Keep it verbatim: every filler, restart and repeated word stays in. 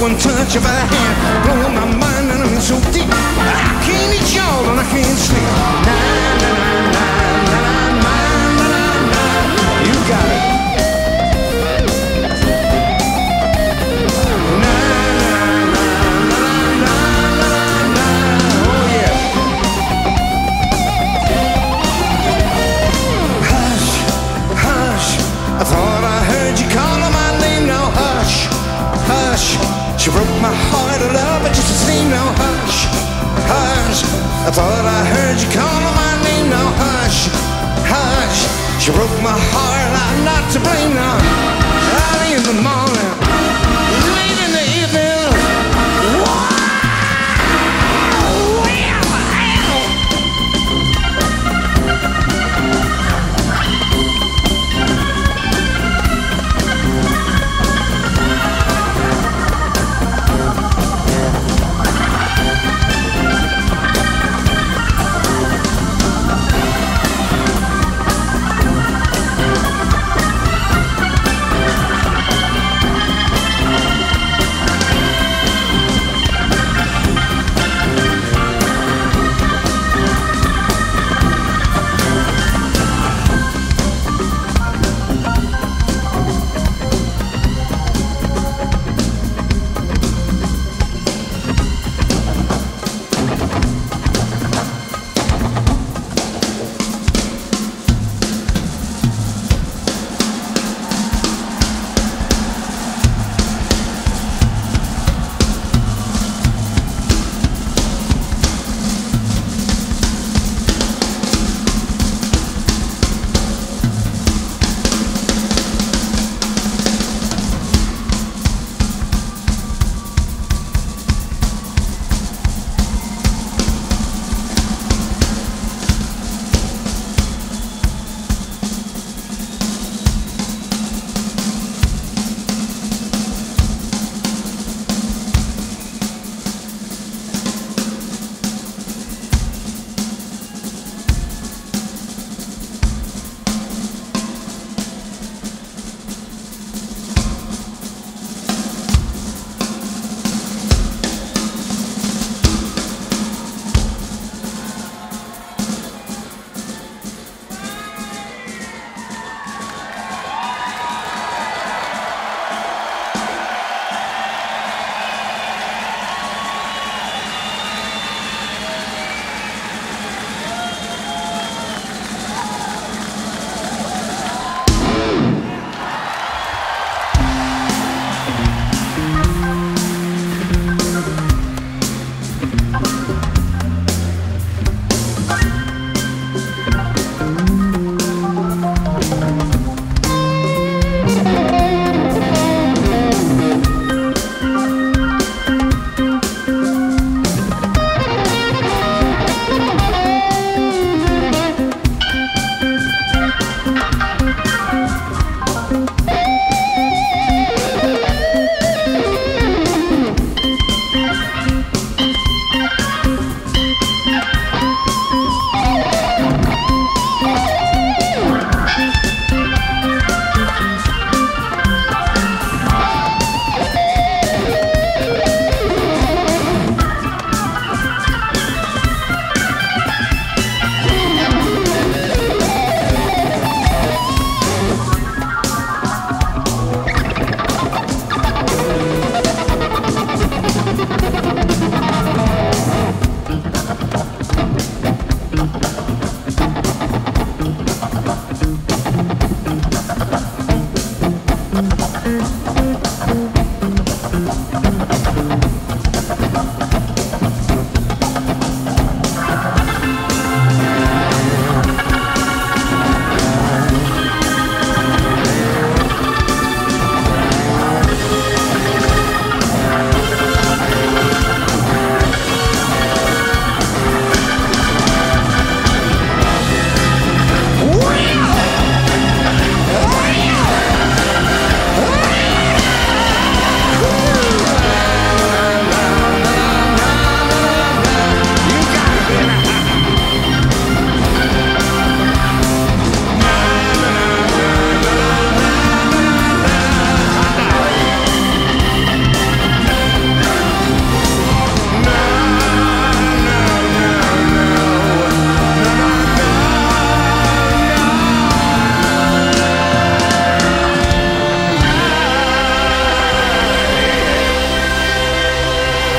one touch of her hand, blowing my mind and I'm in so deep. I can't eat y'all and I can't sleep. Na na na na na na na na na. You got it. Na na na na na na na. Oh yeah. Hush, hush. I thought I heard you calling my name. Now hush, hush. She broke my heart of love, but just the same. Now hush, hush. I thought I heard you calling my name. Now hush, hush. She broke my heart, I'm not to blame now.